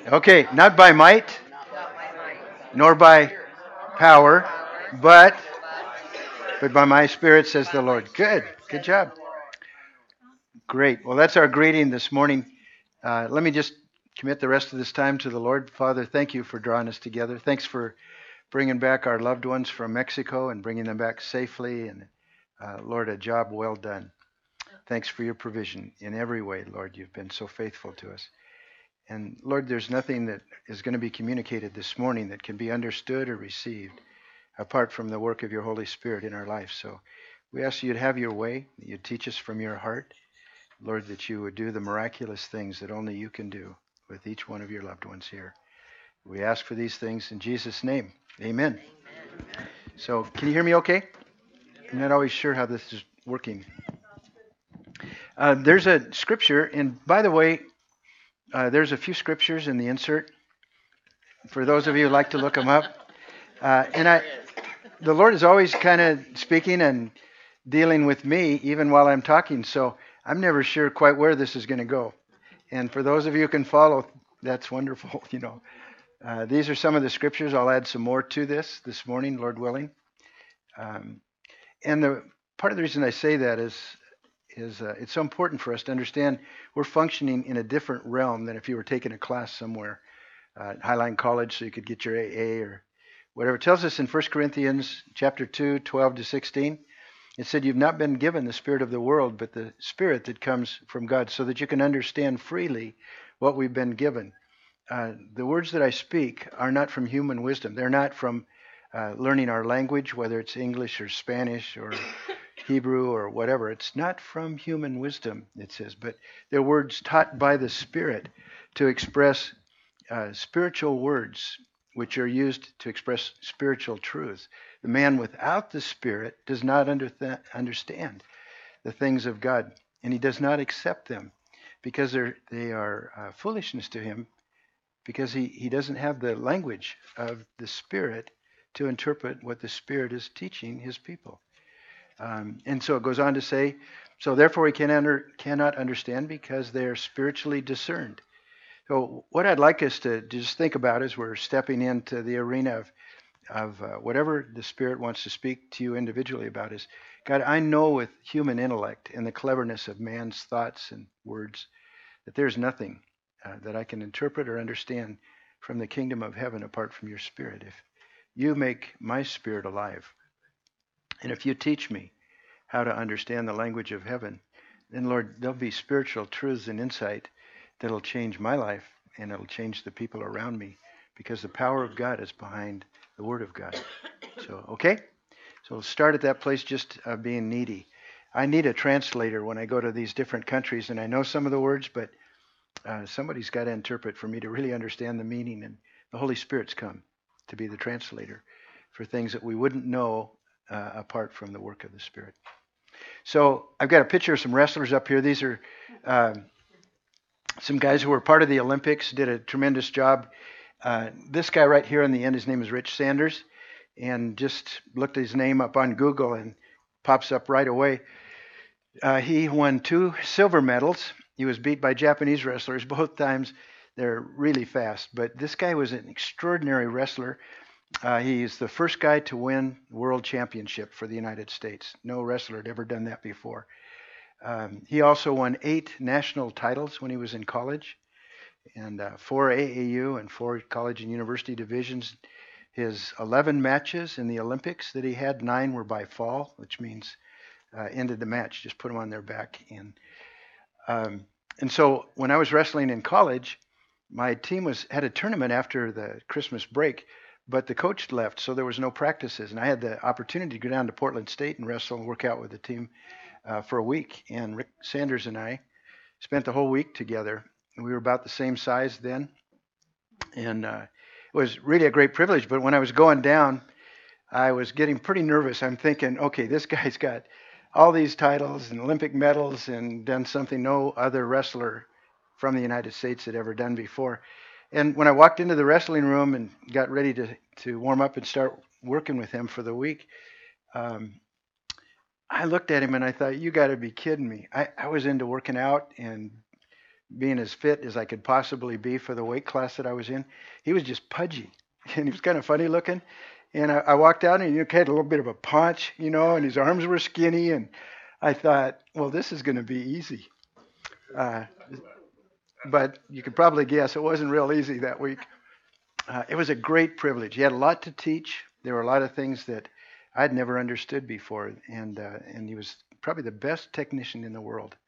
Okay, not by might, nor by power, but by my spirit, says the Lord. Good. Good job. Great. Well, that's our greeting this morning. Let me just commit the rest of this time to the Lord. Father, thank you for drawing us together. Thanks for bringing back our loved ones from Mexico and bringing them back safely. And Lord, a job well done. Thanks for your provision in every way, Lord. You've been so faithful to us. And Lord, there's nothing that is going to be communicated this morning that can be understood or received apart from the work of your Holy Spirit in our life. So we ask you'd have your way, that you'd teach us from your heart. Lord, that you would do the miraculous things that only you can do with each one of your loved ones here. We ask for these things in Jesus' name. Amen. So can you hear me okay? I'm not always sure how this is working. There's a scripture, and by the way, there's a few scriptures in the insert for those of you who like to look them up. The Lord is always kind of speaking and dealing with me even while I'm talking, so I'm never sure quite where this is going to go. And for those of you who can follow, that's wonderful. These are some of the scriptures. I'll add some more to this morning, Lord willing. And the part of the reason I say that is it's so important for us to understand we're functioning in a different realm than if you were taking a class somewhere, Highline College, so you could get your AA or whatever. It tells us in 1 Corinthians chapter 2, 12 to 16, it said, you've not been given the spirit of the world, but the spirit that comes from God, so that you can understand freely what we've been given. The words that I speak are not from human wisdom. They're not from learning our language, whether it's English or Spanish or Hebrew or whatever. It's not from human wisdom, it says, but they're words taught by the Spirit to express spiritual words, which are used to express spiritual truths. The man without the Spirit does not understand the things of God, and he does not accept them because they are foolishness to him, because he doesn't have the language of the Spirit to interpret what the Spirit is teaching his people. And so it goes on to say, so therefore we cannot understand because they are spiritually discerned. So what I'd like us to just think about as we're stepping into the arena of whatever the Spirit wants to speak to you individually about is, God, I know with human intellect and the cleverness of man's thoughts and words that there's nothing that I can interpret or understand from the kingdom of heaven apart from your Spirit. If you make my spirit alive, and if you teach me how to understand the language of heaven, then Lord, there'll be spiritual truths and insight that'll change my life and it'll change the people around me, because the power of God is behind the Word of God. So, okay? So we'll start at that place, just being needy. I need a translator when I go to these different countries, and I know some of the words, but somebody's got to interpret for me to really understand the meaning, and the Holy Spirit's come to be the translator for things that we wouldn't know apart from the work of the Spirit. So I've got a picture of some wrestlers up here. These are some guys who were part of the Olympics, did a tremendous job. This guy right here on the end, his name is Rich Sanders, and just looked his name up on Google and pops up right away. He won 2 silver medals. He was beat by Japanese wrestlers both times. They're really fast, but this guy was an extraordinary wrestler. He's the first guy to win world championship for the United States. No wrestler had ever done that before. He also won 8 national titles when he was in college, and 4 AAU and 4 college and university divisions. His 11 matches in the Olympics that he had, 9 were by fall, which means ended the match, just put them on their back. And so when I was wrestling in college, my team had a tournament after the Christmas break, but the coach left, so there was no practices. And I had the opportunity to go down to Portland State and wrestle and work out with the team for a week. And Rick Sanders and I spent the whole week together. We were about the same size then. And it was really a great privilege. But when I was going down, I was getting pretty nervous. I'm thinking, okay, this guy's got all these titles and Olympic medals and done something no other wrestler from the United States had ever done before. And when I walked into the wrestling room and got ready to warm up and start working with him for the week, I looked at him and I thought, you got to be kidding me. I was into working out and being as fit as I could possibly be for the weight class that I was in. He was just pudgy, and he was kind of funny looking. And I walked out, and he had a little bit of a paunch, and his arms were skinny. And I thought, well, this is going to be easy. Uh, but you could probably guess it wasn't real easy that week. It was a great privilege. He had a lot to teach. There were a lot of things that I'd never understood before, and he was probably the best technician in the world.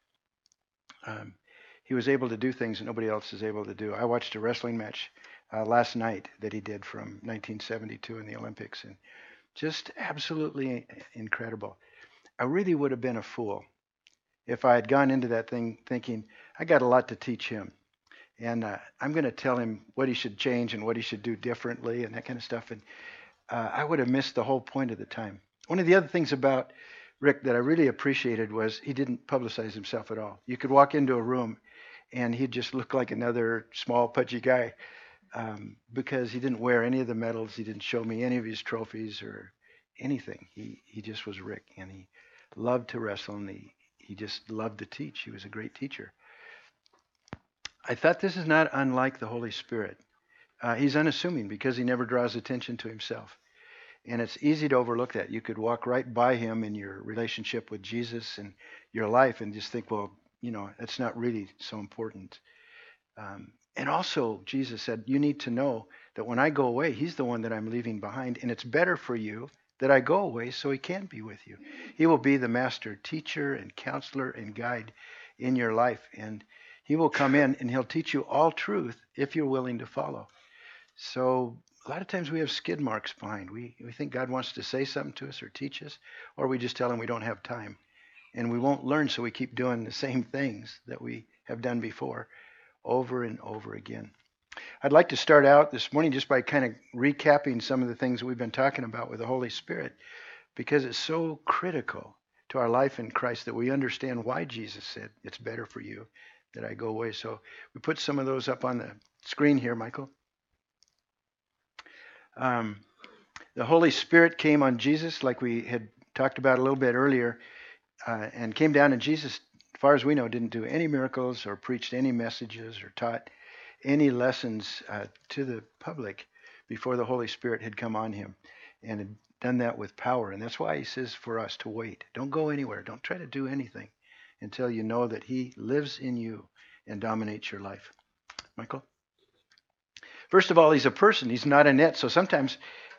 He was able to do things that nobody else is able to do. I watched a wrestling match last night that he did from 1972 in the Olympics, and just absolutely incredible. I really would have been a fool if I had gone into that thing thinking, I got a lot to teach him. And I'm going to tell him what he should change and what he should do differently and that kind of stuff. And I would have missed the whole point of the time. One of the other things about Rick that I really appreciated was he didn't publicize himself at all. You could walk into a room and he'd just look like another small, pudgy guy because he didn't wear any of the medals. He didn't show me any of his trophies or anything. He just was Rick, and he loved to wrestle, and he just loved to teach. He was a great teacher. I thought this is not unlike the Holy Spirit. He's unassuming because he never draws attention to himself. And it's easy to overlook that. You could walk right by him in your relationship with Jesus and your life and just think, well, that's not really so important. And also, Jesus said, you need to know that when I go away, he's the one that I'm leaving behind. And it's better for you that I go away so he can be with you. He will be the master teacher and counselor and guide in your life. And he will come in and he'll teach you all truth if you're willing to follow. So a lot of times we have skid marks behind. We think God wants to say something to us or teach us, or we just tell him we don't have time. And we won't learn, so we keep doing the same things that we have done before over and over again. I'd like to start out this morning just by kind of recapping some of the things that we've been talking about with the Holy Spirit, because it's so critical to our life in Christ that we understand why Jesus said, it's better for you that I go away. So we put some of those up on the screen here, Michael. The Holy Spirit came on Jesus, like we had talked about a little bit earlier, and came down, and Jesus, as far as we know, didn't do any miracles or preached any messages or taught any lessons to the public before the Holy Spirit had come on him, and had done that with power. And that's why he says for us to wait. Don't go anywhere. Don't try to do anything until you know that he lives in you and dominates your life. Michael? First of all, he's a person. He's not an it. So sometimes,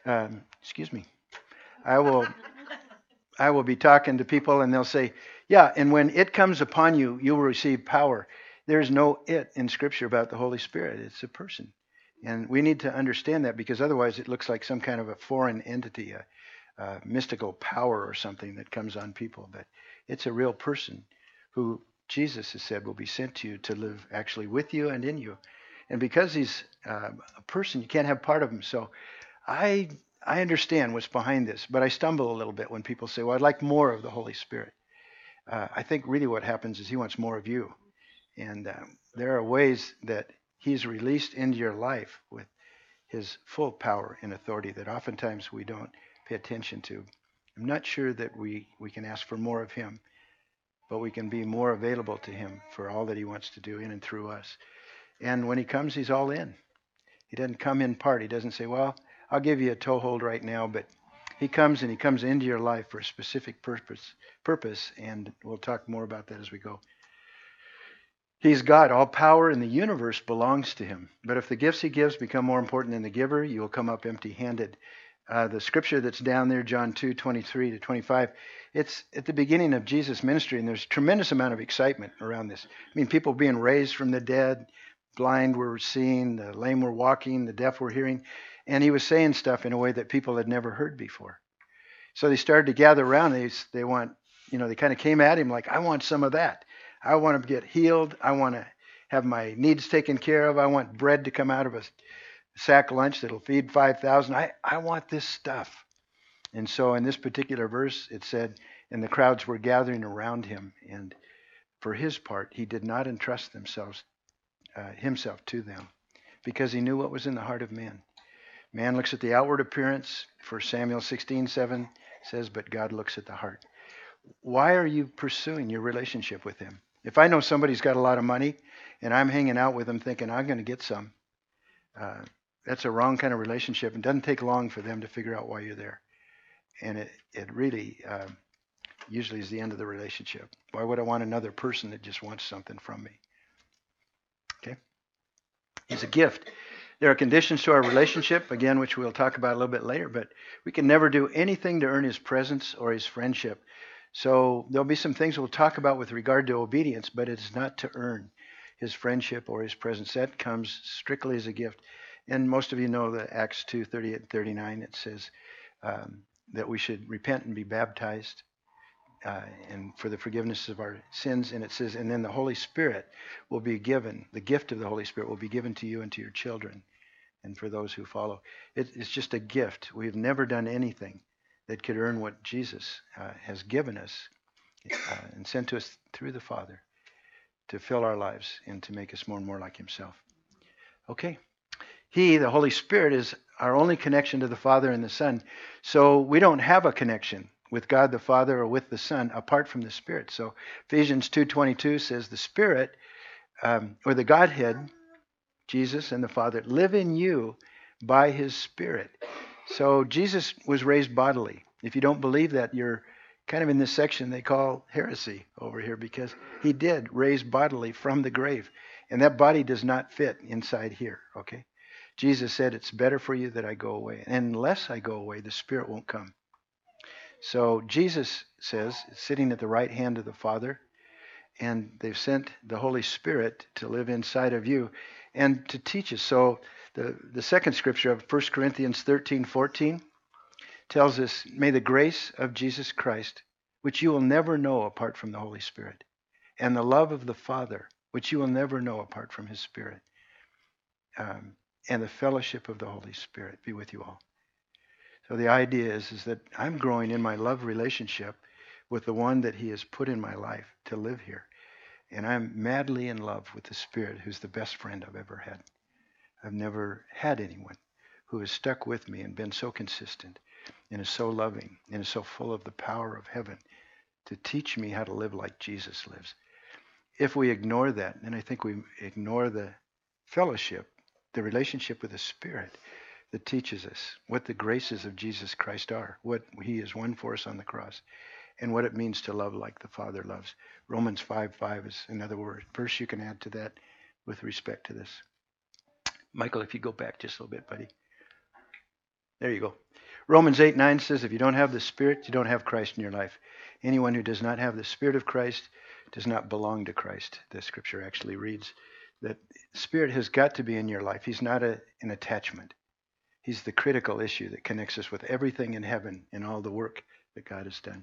I will be talking to people and they'll say, yeah, and when it comes upon you, you will receive power. There's no it in Scripture about the Holy Spirit. It's a person. And we need to understand that, because otherwise it looks like some kind of a foreign entity, a mystical power or something that comes on people. But it's a real person who Jesus has said will be sent to you to live actually with you and in you. And because he's a person, you can't have part of him. So I understand what's behind this, but I stumble a little bit when people say, well, I'd like more of the Holy Spirit. I think really what happens is he wants more of you. And there are ways that he's released into your life with his full power and authority that oftentimes we don't pay attention to. I'm not sure that we can ask for more of him, but we can be more available to him for all that he wants to do in and through us. And when he comes, he's all in. He doesn't come in part. He doesn't say, well, I'll give you a toehold right now, but he comes, and he comes into your life for a specific purpose, and we'll talk more about that as we go. He's God. All power in the universe belongs to him. But if the gifts he gives become more important than the giver, you will come up empty-handed. The scripture that's down there, John 2:23 to 25, it's at the beginning of Jesus' ministry, and there's a tremendous amount of excitement around this. I mean, people being raised from the dead, blind were seeing, the lame were walking, the deaf were hearing, and he was saying stuff in a way that people had never heard before. So they started to gather around. They want, they kind of came at him like, I want some of that. I want to get healed. I want to have my needs taken care of. I want bread to come out of a sack lunch that'll feed 5,000. I want this stuff. And so in this particular verse, it said, and the crowds were gathering around him. And for his part, he did not entrust himself to them, because he knew what was in the heart of man. Man looks at the outward appearance. 1 Samuel 16:7 says, but God looks at the heart. Why are you pursuing your relationship with him? If I know somebody's got a lot of money and I'm hanging out with them thinking I'm going to get some, uh, that's a wrong kind of relationship. It doesn't take long for them to figure out why you're there. And it really usually is the end of the relationship. Why would I want another person that just wants something from me? Okay? It's a gift. There are conditions to our relationship, again, which we'll talk about a little bit later, but we can never do anything to earn his presence or his friendship. So there'll be some things we'll talk about with regard to obedience, but it's not to earn his friendship or his presence. That comes strictly as a gift. And most of you know that Acts 2:38 and 39, it says that we should repent and be baptized and for the forgiveness of our sins. And it says, and then the Holy Spirit will be given, the gift of the Holy Spirit will be given to you and to your children and for those who follow. It's just a gift. We've never done anything that could earn what Jesus has given us and sent to us through the Father to fill our lives and to make us more and more like himself. Okay. He, the Holy Spirit, is our only connection to the Father and the Son. So we don't have a connection with God the Father or with the Son apart from the Spirit. So Ephesians 2:22 says the Spirit or the Godhead, Jesus and the Father, live in you by his Spirit. So Jesus was raised bodily. If you don't believe that, you're kind of in this section they call heresy over here, because he did raise bodily from the grave. And that body does not fit inside here, okay? Jesus said, it's better for you that I go away. And unless I go away, the Spirit won't come. So Jesus says, sitting at the right hand of the Father, and they've sent the Holy Spirit to live inside of you and to teach us. So the second scripture of 1 Corinthians 13:14 tells us, may the grace of Jesus Christ, which you will never know apart from the Holy Spirit, and the love of the Father, which you will never know apart from his Spirit, and the fellowship of the Holy Spirit be with you all. So the idea is that I'm growing in my love relationship with the one that he has put in my life to live here. And I'm madly in love with the Spirit, who's the best friend I've ever had. I've never had anyone who has stuck with me and been so consistent and is so loving and is so full of the power of heaven to teach me how to live like Jesus lives. If we ignore that, then I think we ignore the fellowship, the relationship with the Spirit that teaches us what the graces of Jesus Christ are, what he has won for us on the cross, and what it means to love like the Father loves. Romans 5:5 is another verse you can add to that with respect to this. Michael, if you go back just a little bit, buddy. There you go. Romans 8:9 says, if you don't have the Spirit, you don't have Christ in your life. Anyone who does not have the Spirit of Christ does not belong to Christ. The scripture actually reads that Spirit has got to be in your life. He's not an attachment. He's the critical issue that connects us with everything in heaven and all the work that God has done.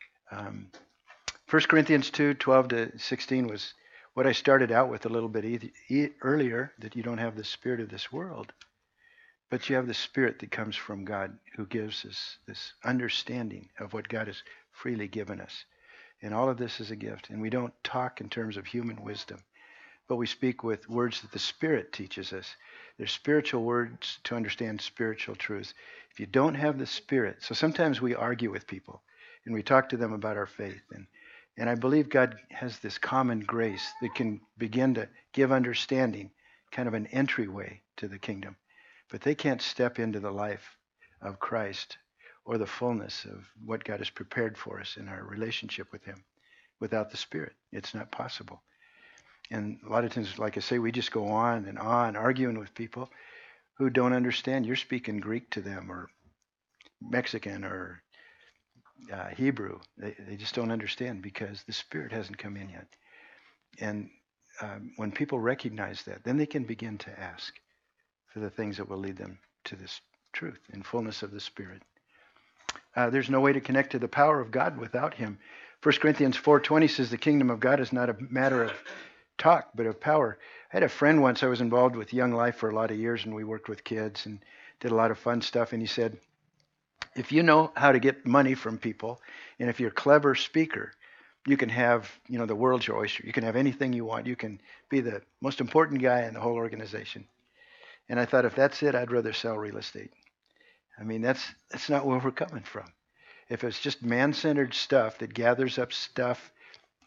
1 Corinthians 2:12-16 was what I started out with a little bit earlier, that you don't have the spirit of this world, but you have the Spirit that comes from God, who gives us this understanding of what God has freely given us. And all of this is a gift. And we don't talk in terms of human wisdom, but we speak with words that the Spirit teaches us. They're spiritual words to understand spiritual truths. If you don't have the Spirit, so sometimes we argue with people and we talk to them about our faith. And I believe God has this common grace that can begin to give understanding, kind of an entryway to the kingdom. But they can't step into the life of Christ or the fullness of what God has prepared for us in our relationship with him without the Spirit. It's not possible. And a lot of times, like I say, we just go on and on arguing with people who don't understand. You're speaking Greek to them, or Mexican, or Hebrew. They just don't understand because the Spirit hasn't come in yet. And when people recognize that, then they can begin to ask for the things that will lead them to this truth in fullness of the Spirit. There's no way to connect to the power of God without him. 1 Corinthians 4:20 says the kingdom of God is not a matter of talk, but of power. I had a friend once. I was involved with Young Life for a lot of years, and we worked with kids and did a lot of fun stuff. And he said, if you know how to get money from people, and if you're a clever speaker, you can have, the world's your oyster. You can have anything you want. You can be the most important guy in the whole organization. And I thought, if that's it, I'd rather sell real estate. I mean, that's not where we're coming from. If it's just man-centered stuff that gathers up stuff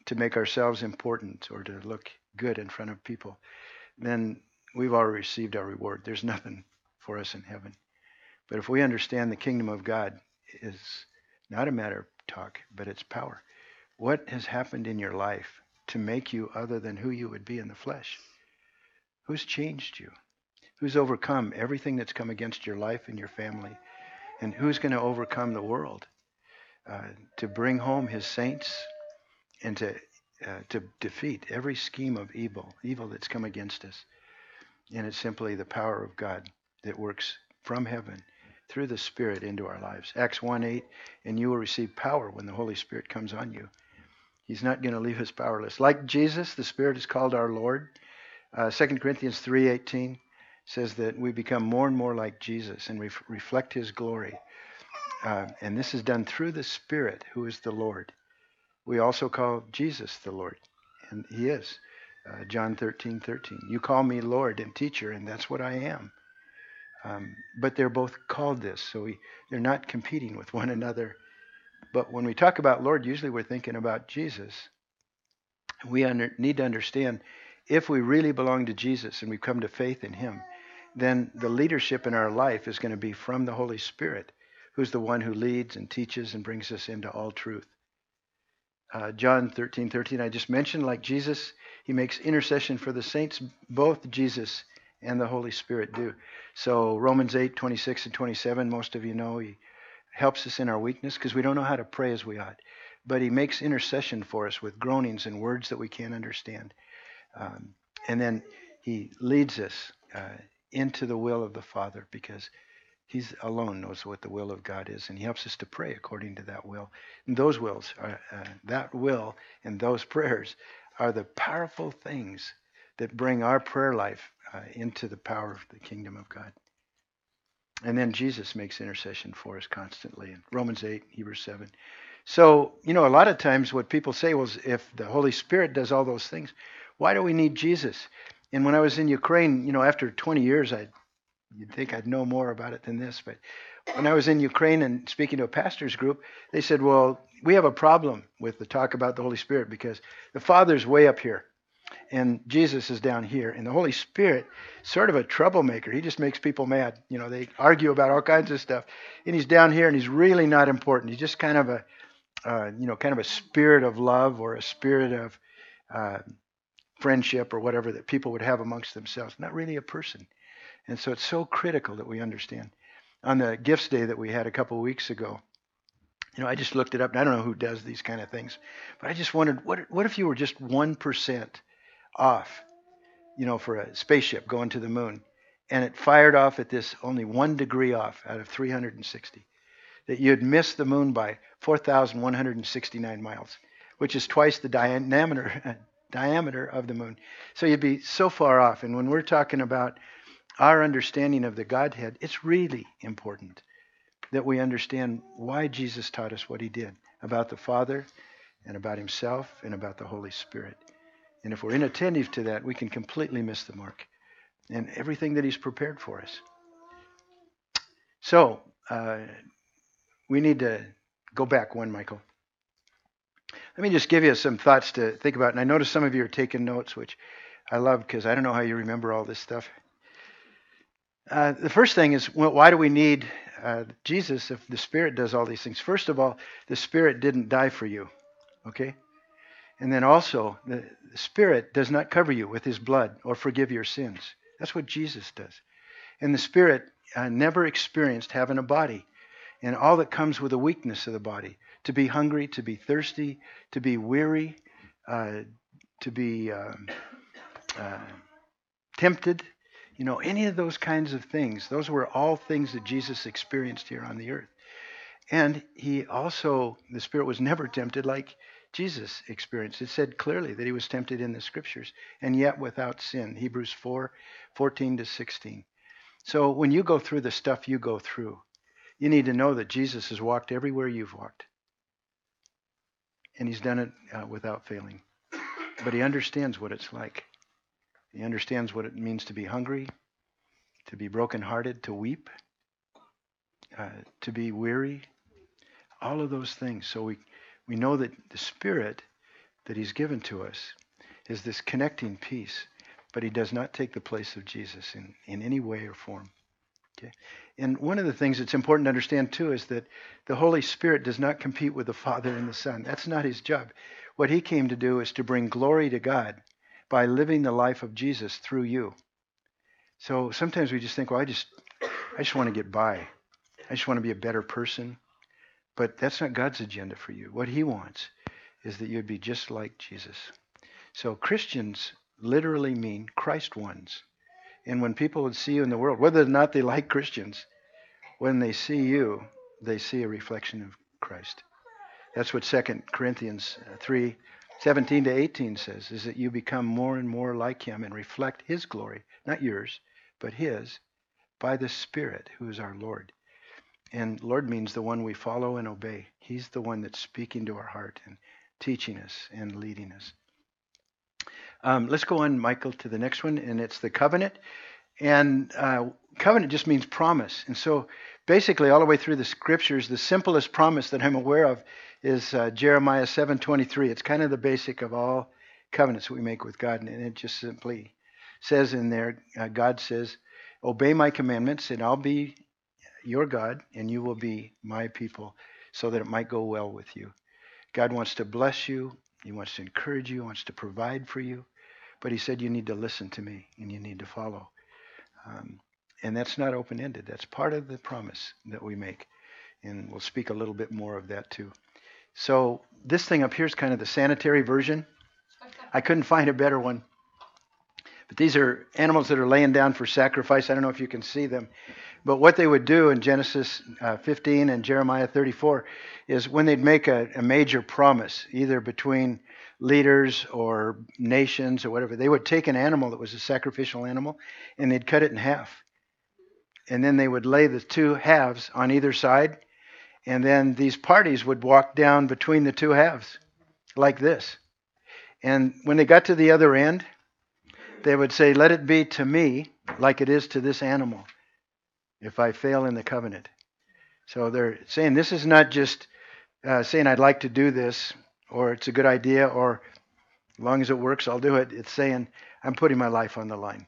to make ourselves important or to look good in front of people, then we've already received our reward. There's nothing for us in heaven. But if we understand the kingdom of God is not a matter of talk, but it's power. What has happened in your life to make you other than who you would be in the flesh? Who's changed you? Who's overcome everything that's come against your life and your family? And who's going to overcome the world to bring home his saints and to defeat every scheme of evil that's come against us? And it's simply the power of God that works from heaven through the Spirit into our lives. Acts 1:8, and you will receive power when the Holy Spirit comes on you. He's not going to leave us powerless. Like Jesus, the Spirit is called our Lord. 2 Corinthians 3:18 says that we become more and more like Jesus and reflect his glory. And this is done through the Spirit, who is the Lord. We also call Jesus the Lord, and he is. John 13:13. You call me Lord and teacher, and that's what I am. But they're both called this, so they're not competing with one another. But when we talk about Lord, usually we're thinking about Jesus. We need to understand, if we really belong to Jesus and we've come to faith in him, then the leadership in our life is going to be from the Holy Spirit, who's the one who leads and teaches and brings us into all truth. John 13:13, I just mentioned, like Jesus, he makes intercession for the saints. Both Jesus and the Holy Spirit do. So Romans 8:26 and 27, most of you know, he helps us in our weakness because we don't know how to pray as we ought. But he makes intercession for us with groanings and words that we can't understand. And then he leads us into the will of the Father, because he alone knows what the will of God is, and he helps us to pray according to that will. And those wills, that will and those prayers are the powerful things that bring our prayer life into the power of the kingdom of God. And then Jesus makes intercession for us constantly in Romans 8, Hebrews 7. So, a lot of times what people say was, if the Holy Spirit does all those things, why do we need Jesus? And when I was in Ukraine, after 20 years, you'd think I'd know more about it than this. But when I was in Ukraine and speaking to a pastor's group, they said, well, we have a problem with the talk about the Holy Spirit because the Father's way up here and Jesus is down here. And the Holy Spirit, sort of a troublemaker. He just makes people mad. They argue about all kinds of stuff. And he's down here and he's really not important. He's just kind of a spirit of love or a spirit of friendship or whatever that people would have amongst themselves. Not really a person. And so it's so critical that we understand. On the Gifts Day that we had a couple of weeks ago, I just looked it up, and I don't know who does these kind of things, but I just wondered, what if you were just 1% off, for a spaceship going to the moon, and it fired off at this only 1 degree off out of 360, that you'd miss the moon by 4,169 miles, which is twice the diameter of the moon. So you'd be so far off. And when we're talking about our understanding of the Godhead, it's really important that we understand why Jesus taught us what he did about the Father and about himself and about the Holy Spirit. And if we're inattentive to that, we can completely miss the mark and everything that he's prepared for us. So we need to go back one, Michael. Let me just give you some thoughts to think about. And I notice some of you are taking notes, which I love because I don't know how you remember all this stuff. The first thing is, why do we need Jesus if the Spirit does all these things? First of all, the Spirit didn't die for you, okay? And then also, the Spirit does not cover you with his blood or forgive your sins. That's what Jesus does. And the Spirit never experienced having a body and all that comes with the weakness of the body, to be hungry, to be thirsty, to be weary, to be tempted. Any of those kinds of things, those were all things that Jesus experienced here on the earth. And he also, the Spirit was never tempted like Jesus experienced. It said clearly that he was tempted in the Scriptures, and yet without sin. Hebrews 4:14-16. So when you go through the stuff you go through, you need to know that Jesus has walked everywhere you've walked. And he's done it without failing. But he understands what it's like. He understands what it means to be hungry, to be brokenhearted, to weep, to be weary, all of those things. So we know that the Spirit that he's given to us is this connecting peace, but he does not take the place of Jesus in any way or form. Okay? And one of the things that's important to understand too is that the Holy Spirit does not compete with the Father and the Son. That's not his job. What he came to do is to bring glory to God by living the life of Jesus through you. So sometimes we just think, well, I just want to get by. I just want to be a better person. But that's not God's agenda for you. What he wants is that you'd be just like Jesus. So Christians literally mean Christ ones. And when people would see you in the world, whether or not they like Christians, when they see you, they see a reflection of Christ. That's what 2 Corinthians 3:17-18 says, is that you become more and more like him and reflect his glory, not yours, but his, by the Spirit, who is our Lord. And Lord means the one we follow and obey. He's the one that's speaking to our heart and teaching us and leading us. Let's go on, Michael, to the next one, and it's the covenant. And covenant just means promise. And so basically all the way through the scriptures, the simplest promise that I'm aware of is Jeremiah 7:23. It's kind of the basic of all covenants we make with God. And it just simply says in there, God says, obey my commandments and I'll be your God and you will be my people so that it might go well with you. God wants to bless you. He wants to encourage you. He wants to provide for you. But he said you need to listen to me and you need to follow. And that's not open-ended. That's part of the promise that we make. And we'll speak a little bit more of that too. So this thing up here is kind of the sanitary version. I couldn't find a better one. But these are animals that are laying down for sacrifice. I don't know if you can see them. But what they would do in Genesis 15 and Jeremiah 34 is when they'd make a major promise, either between leaders or nations or whatever, they would take an animal that was a sacrificial animal and they'd cut it in half. And then they would lay the two halves on either side. And then these parties would walk down between the two halves like this. And when they got to the other end, they would say, let it be to me like it is to this animal if I fail in the covenant. So they're saying this is not just saying I'd like to do this or it's a good idea or as long as it works, I'll do it. It's saying I'm putting my life on the line.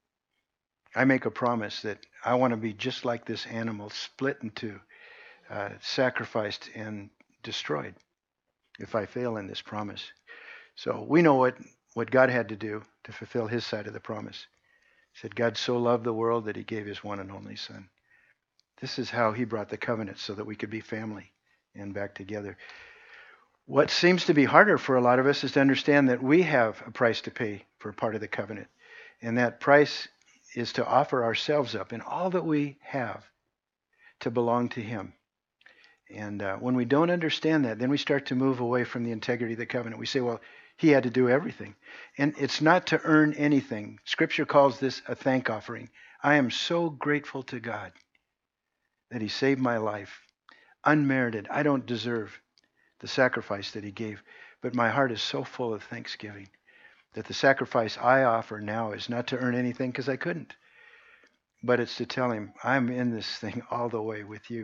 I make a promise that I want to be just like this animal, split in two, sacrificed and destroyed if I fail in this promise. So we know what God had to do to fulfill his side of the promise. He said, God so loved the world that he gave his one and only son. This is how he brought the covenant so that we could be family and back together. What seems to be harder for a lot of us is to understand that we have a price to pay for part of the covenant. And that price is to offer ourselves up and all that we have to belong to him. And when we don't understand that, then we start to move away from the integrity of the covenant. We say, well, he had to do everything. And it's not to earn anything. Scripture calls this a thank offering. I am so grateful to God that he saved my life. Unmerited. I don't deserve the sacrifice that he gave. But my heart is so full of thanksgiving that the sacrifice I offer now is not to earn anything because I couldn't. But it's to tell him, I'm in this thing all the way with you.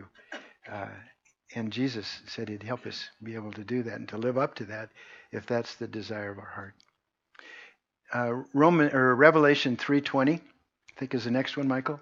And Jesus said he'd help us be able to do that and to live up to that if that's the desire of our heart. Revelation 3:20, I think is the next one, Michael.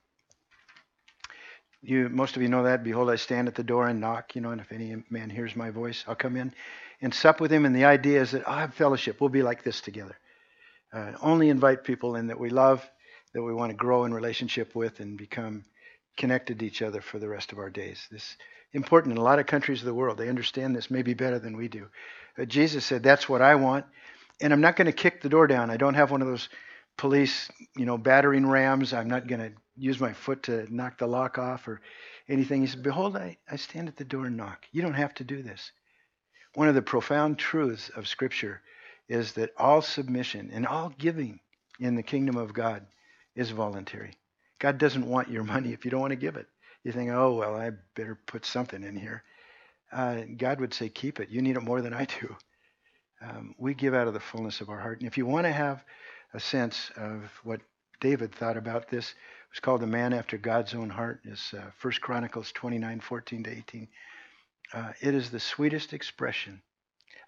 Most of you know that. Behold, I stand at the door and knock, and if any man hears my voice, I'll come in and sup with him. And the idea is that I'll have fellowship. We'll be like this together. Only invite people in that we love, that we want to grow in relationship with and become connected to each other for the rest of our days. This is important in a lot of countries of the world. They understand this maybe better than we do. Jesus said, that's what I want. And I'm not going to kick the door down. I don't have one of those police, battering rams. I'm not going to use my foot to knock the lock off or anything. He said, behold, I stand at the door and knock. You don't have to do this. One of the profound truths of Scripture is that all submission and all giving in the kingdom of God is voluntary. God doesn't want your money if you don't want to give it. You think, oh, well, I better put something in here. God would say, keep it. You need it more than I do. We give out of the fullness of our heart. And if you want to have a sense of what David thought about this, it was called the man after God's own heart. It's 1 Chronicles 29:14-18. It is the sweetest expression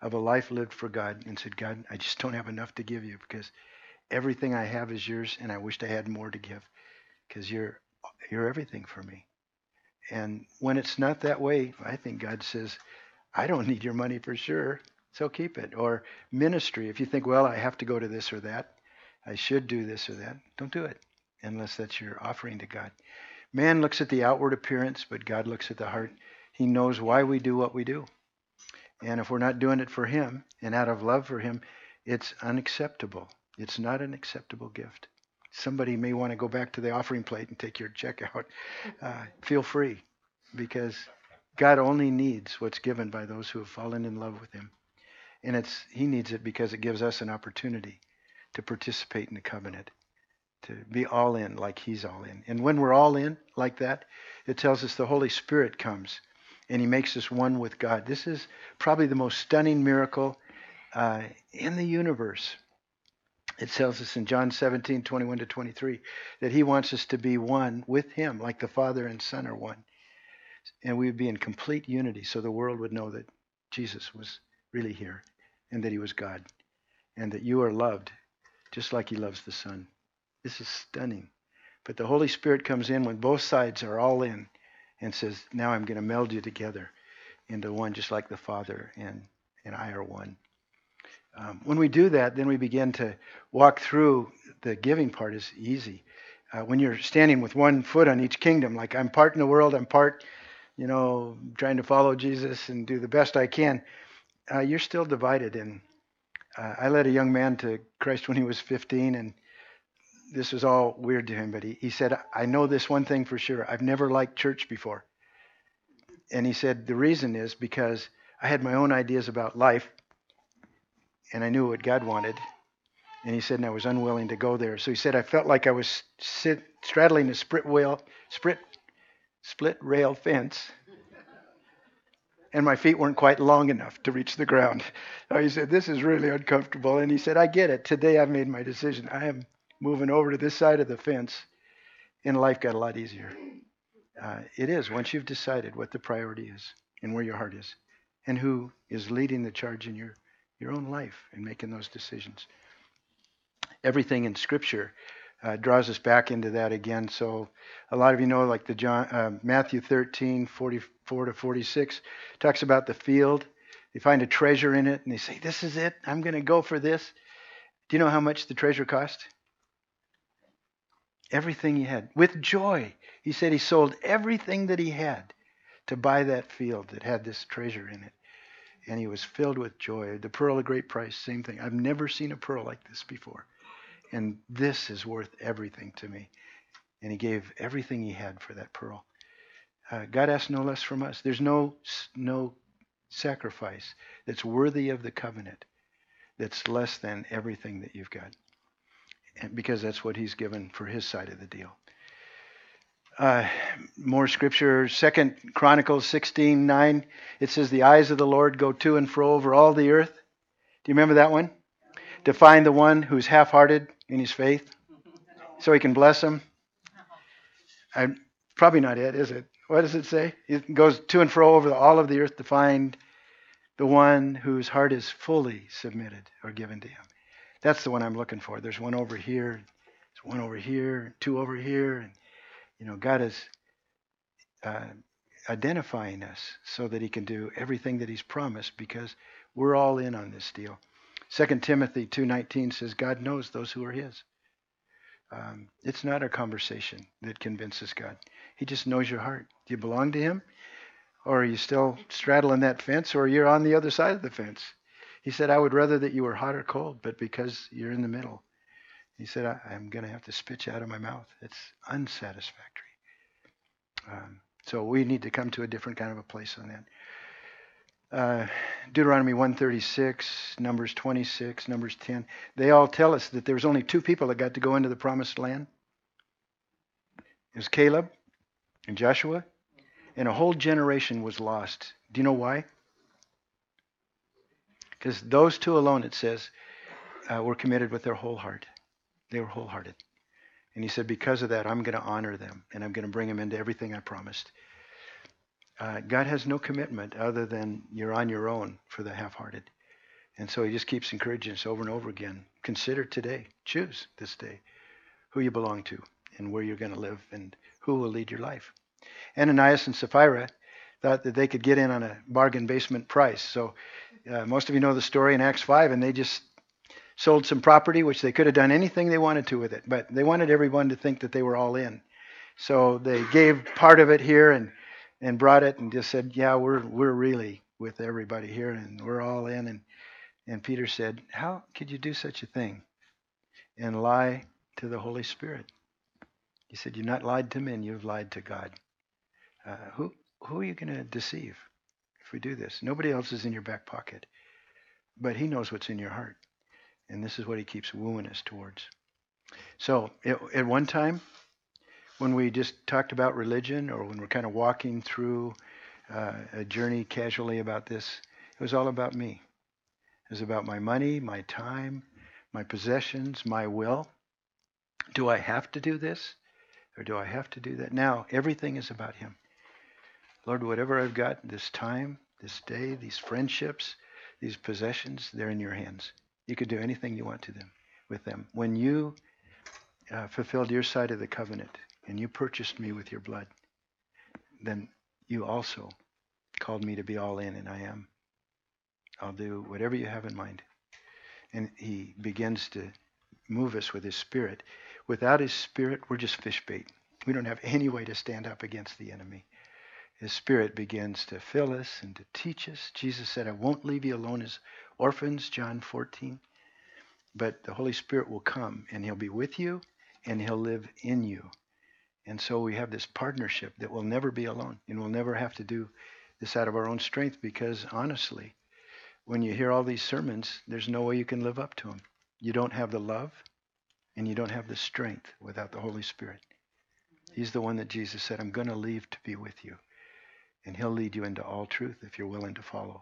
of a life lived for God and said, God, I just don't have enough to give you because everything I have is yours and I wished I had more to give because you're everything for me. And when it's not that way, I think God says, I don't need your money for sure, so keep it. Or ministry, if you think, well, I have to go to this or that, I should do this or that, don't do it unless that's your offering to God. Man looks at the outward appearance, but God looks at the heart. He knows why we do what we do. And if we're not doing it for him and out of love for him, it's unacceptable. It's not an acceptable gift. Somebody may want to go back to the offering plate and take your check out. Feel free, because God only needs what's given by those who have fallen in love with him. And he needs it because it gives us an opportunity to participate in the covenant, to be all in like he's all in. And when we're all in like that, it tells us the Holy Spirit comes and he makes us one with God. This is probably the most stunning miracle in the universe. It tells us in John 17:21-23 that he wants us to be one with him, like the Father and Son are one. And we would be in complete unity so the world would know that Jesus was really here and that he was God and that you are loved just like he loves the Son. This is stunning. But the Holy Spirit comes in when both sides are all in and says, now I'm going to meld you together into one just like the Father and I are one. When we do that, then we begin to walk through. The giving part is easy. When you're standing with one foot on each kingdom, like I'm part in the world, I'm part, trying to follow Jesus and do the best I can, you're still divided. And I led a young man to Christ when he was 15, and this was all weird to him, but he said, I know this one thing for sure. I've never liked church before. And he said, the reason is because I had my own ideas about life, and I knew what God wanted. And he said, and I was unwilling to go there. So he said, I felt like I was straddling a split rail fence, and my feet weren't quite long enough to reach the ground. So he said, this is really uncomfortable. And he said, I get it. Today I've made my decision. I am moving over to this side of the fence, and life got a lot easier. It is, once you've decided what the priority is and where your heart is and who is leading the charge in your own life and making those decisions. Everything in Scripture draws us back into that again. So a lot of you know, like the Matthew 13:44-46 talks about the field. They find a treasure in it and they say, this is it. I'm going to go for this. Do you know how much the treasure cost? Everything he had. With joy. He said he sold everything that he had to buy that field that had this treasure in it. And he was filled with joy. The pearl of great price, same thing. I've never seen a pearl like this before. And this is worth everything to me. And he gave everything he had for that pearl. God asks no less from us. There's no sacrifice that's worthy of the covenant that's less than everything that you've got. And because that's what he's given for his side of the deal. More scripture, 2 Chronicles 16:9. It says, the eyes of the Lord go to and fro over all the earth. Do you remember that one? To find the one who's half-hearted in his faith so he can bless him. Probably not it, is it? What does it say? It goes to and fro over all of the earth to find the one whose heart is fully submitted or given to him. That's the one I'm looking for. There's one over here. There's one over here. Two over here. And, God is identifying us so that he can do everything that he's promised because we're all in on this deal. 2 Timothy 2:19 says, God knows those who are his. It's not a conversation that convinces God. He just knows your heart. Do you belong to him? Or are you still straddling that fence? Or you're on the other side of the fence? He said, I would rather that you were hot or cold, but because you're in the middle. He said, I'm going to have to spit you out of my mouth. It's unsatisfactory. So we need to come to a different kind of a place on that. Deuteronomy 1:36, Numbers 26, Numbers 10. They all tell us that there was only two people that got to go into the promised land. It was Caleb and Joshua, and a whole generation was lost. Do you know why? Because those two alone, it says, were committed with their whole heart. They were wholehearted. And he said, because of that, I'm going to honor them, and I'm going to bring them into everything I promised. God has no commitment other than you're on your own for the half-hearted. And so he just keeps encouraging us over and over again. Consider today, choose this day who you belong to and where you're going to live and who will lead your life. Ananias and Sapphira thought that they could get in on a bargain basement price. So most of you know the story in Acts 5, and they just sold some property, which they could have done anything they wanted to with it, but they wanted everyone to think that they were all in. So they gave part of it here and brought it and just said, yeah, we're really with everybody here and we're all in. And Peter said, how could you do such a thing and lie to the Holy Spirit? He said, you've not lied to men, you've lied to God. Who are you going to deceive if we do this? Nobody else is in your back pocket, but he knows what's in your heart. And this is what he keeps wooing us towards. So at one time, when we just talked about religion or when we're kind of walking through a journey casually about this, it was all about me. It was about my money, my time, my possessions, my will. Do I have to do this or do I have to do that? Now, everything is about him. Lord, whatever I've got, this time, this day, these friendships, these possessions, they're in your hands. You could do anything you want to them with them. When you fulfilled your side of the covenant and you purchased me with your blood, then you also called me to be all in, and I am. I'll do whatever you have in mind. And he begins to move us with his Spirit. Without his Spirit, we're just fish bait. We don't have any way to stand up against the enemy. His Spirit begins to fill us and to teach us. Jesus said, I won't leave you alone as orphans, John 14. But the Holy Spirit will come, and he'll be with you, and he'll live in you. And so we have this partnership that we'll never be alone, and we'll never have to do this out of our own strength, because honestly, when you hear all these sermons, there's no way you can live up to them. You don't have the love, and you don't have the strength without the Holy Spirit. He's the one that Jesus said, I'm going to leave to be with you. And he'll lead you into all truth if you're willing to follow.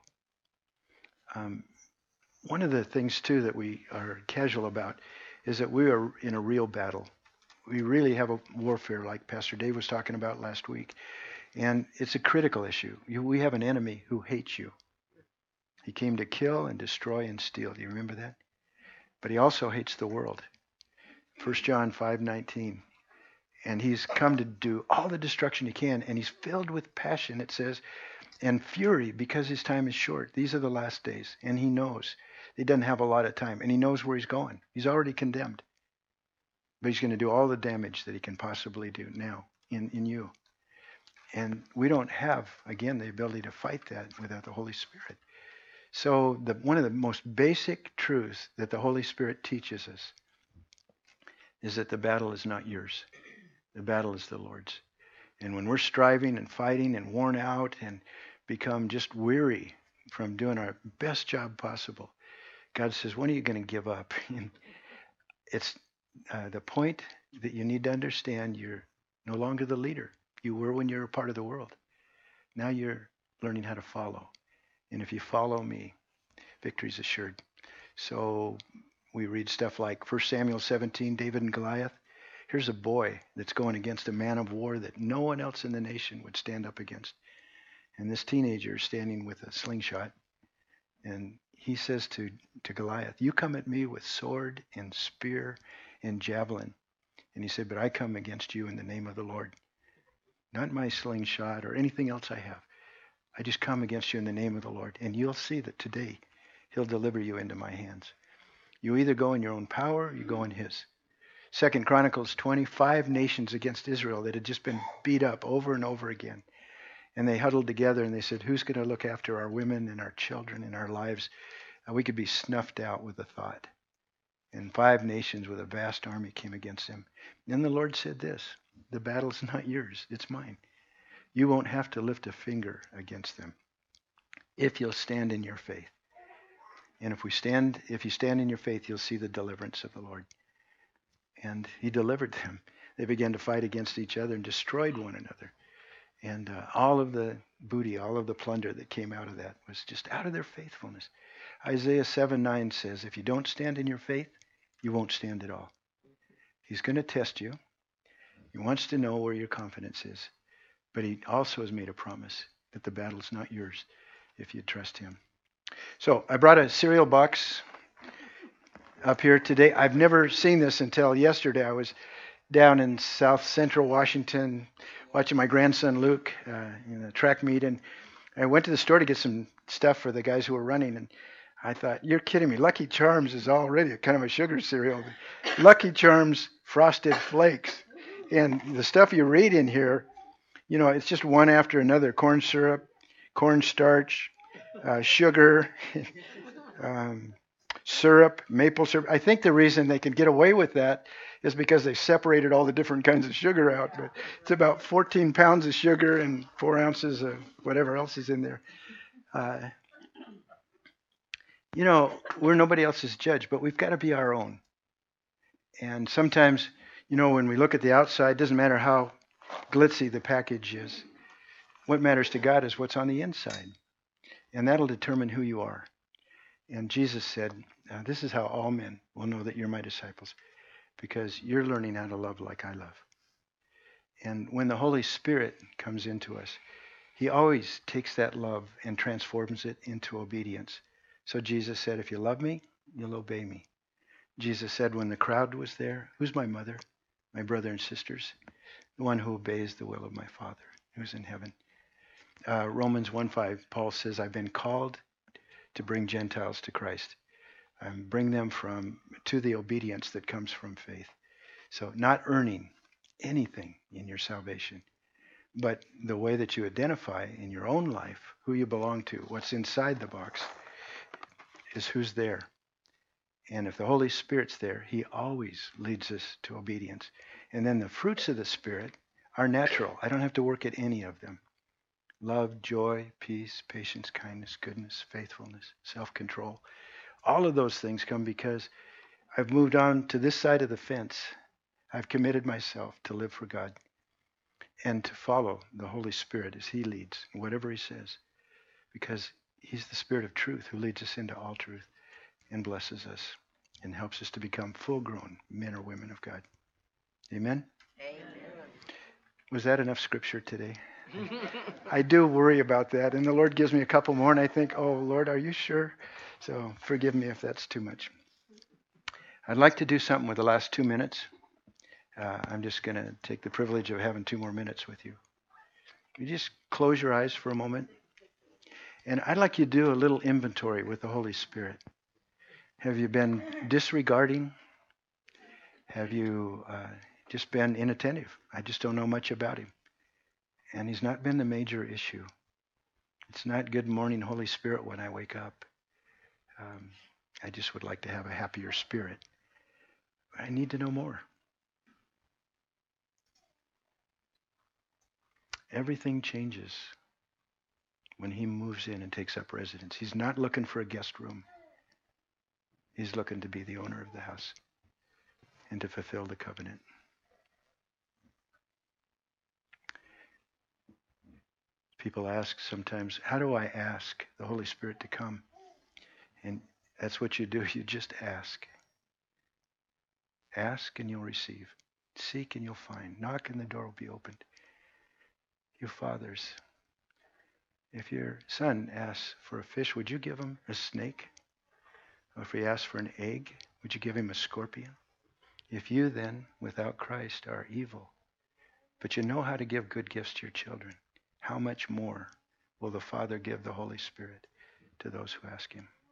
One of the things, too, that we are casual about is that we are in a real battle. We really have a warfare like Pastor Dave was talking about last week. And it's a critical issue. We have an enemy who hates you. He came to kill and destroy and steal. Do you remember that? But he also hates the world. 1 John 5:19. And he's come to do all the destruction he can. And he's filled with passion, it says, and fury because his time is short. These are the last days. And he knows he doesn't have a lot of time. And he knows where he's going. He's already condemned. But he's going to do all the damage that he can possibly do now in you. And we don't have, again, the ability to fight that without the Holy Spirit. So one of the most basic truths that the Holy Spirit teaches us is that the battle is not yours. The battle is the Lord's. And when we're striving and fighting and worn out and become just weary from doing our best job possible, God says, when are you going to give up? And it's the point that you need to understand you're no longer the leader. You were when you were a part of the world. Now you're learning how to follow. And if you follow me, victory's assured. So we read stuff like 1 Samuel 17, David and Goliath. Here's a boy that's going against a man of war that no one else in the nation would stand up against. And this teenager is standing with a slingshot. And he says to Goliath, you come at me with sword and spear and javelin. And he said, but I come against you in the name of the Lord. Not my slingshot or anything else I have. I just come against you in the name of the Lord. And you'll see that today he'll deliver you into my hands. You either go in your own power or you go in his. 2 Chronicles 25 nations against Israel that had just been beat up over and over again. And they huddled together and they said, who's going to look after our women and our children and our lives? We could be snuffed out with a thought. And 5 nations with a vast army came against them. And the Lord said this, the battle's not yours, it's mine. You won't have to lift a finger against them if you'll stand in your faith. And if you stand in your faith, you'll see the deliverance of the Lord. And he delivered them. They began to fight against each other and destroyed one another. And all of the booty, all of the plunder that came out of that was just out of their faithfulness. Isaiah 7:9 says, if you don't stand in your faith, you won't stand at all. He's going to test you. He wants to know where your confidence is. But he also has made a promise that the battle's not yours if you trust him. So I brought a cereal box up here today. I've never seen this until yesterday. I was down in South Central Washington watching my grandson Luke in a track meet, and I went to the store to get some stuff for the guys who were running, and I thought, you're kidding me. Lucky Charms is already a kind of a sugar cereal. Lucky Charms Frosted Flakes. And the stuff you read in here, it's just one after another. Corn syrup, cornstarch, sugar, um, syrup, maple syrup. I think the reason they can get away with that is because they separated all the different kinds of sugar out. But it's about 14 pounds of sugar and 4 ounces of whatever else is in there. Uh, we're nobody else's judge, but we've got to be our own. And sometimes, when we look at the outside, it doesn't matter how glitzy the package is. What matters to God is what's on the inside. And that'll determine who you are. And Jesus said, this is how all men will know that you're my disciples, because you're learning how to love like I love. And when the Holy Spirit comes into us, he always takes that love and transforms it into obedience. So Jesus said, if you love me, you'll obey me. Jesus said when the crowd was there, who's my mother, my brother and sisters? The one who obeys the will of my Father who's in heaven. Romans 1:5, Paul says, I've been called to bring Gentiles to Christ. Bring them to the obedience that comes from faith. So not earning anything in your salvation, but the way that you identify in your own life who you belong to, what's inside the box, is who's there. And if the Holy Spirit's there, he always leads us to obedience. And then the fruits of the Spirit are natural. I don't have to work at any of them. Love, joy, peace, patience, kindness, goodness, faithfulness, self-control. All of those things come because I've moved on to this side of the fence. I've committed myself to live for God and to follow the Holy Spirit as he leads, whatever he says, because he's the Spirit of truth who leads us into all truth and blesses us and helps us to become full-grown men or women of God. Amen? Amen. Was that enough scripture today? I do worry about that, and the Lord gives me a couple more, and I think, oh, Lord, are you sure? So forgive me if that's too much. I'd like to do something with the last 2 minutes. I'm just going to take the privilege of having 2 more minutes with you. You just close your eyes for a moment, and I'd like you to do a little inventory with the Holy Spirit. Have you been disregarding? Have you just been inattentive? I just don't know much about him. And he's not been the major issue. It's not good morning, Holy Spirit, when I wake up. I just would like to have a happier spirit. I need to know more. Everything changes when he moves in and takes up residence. He's not looking for a guest room. He's looking to be the owner of the house and to fulfill the covenant. People ask sometimes, how do I ask the Holy Spirit to come? And that's what you do. You just ask. Ask and you'll receive. Seek and you'll find. Knock and the door will be opened. You fathers, if your son asks for a fish, would you give him a snake? Or if he asks for an egg, would you give him a scorpion? If you then, without Christ, are evil, but you know how to give good gifts to your children, how much more will the Father give the Holy Spirit to those who ask him?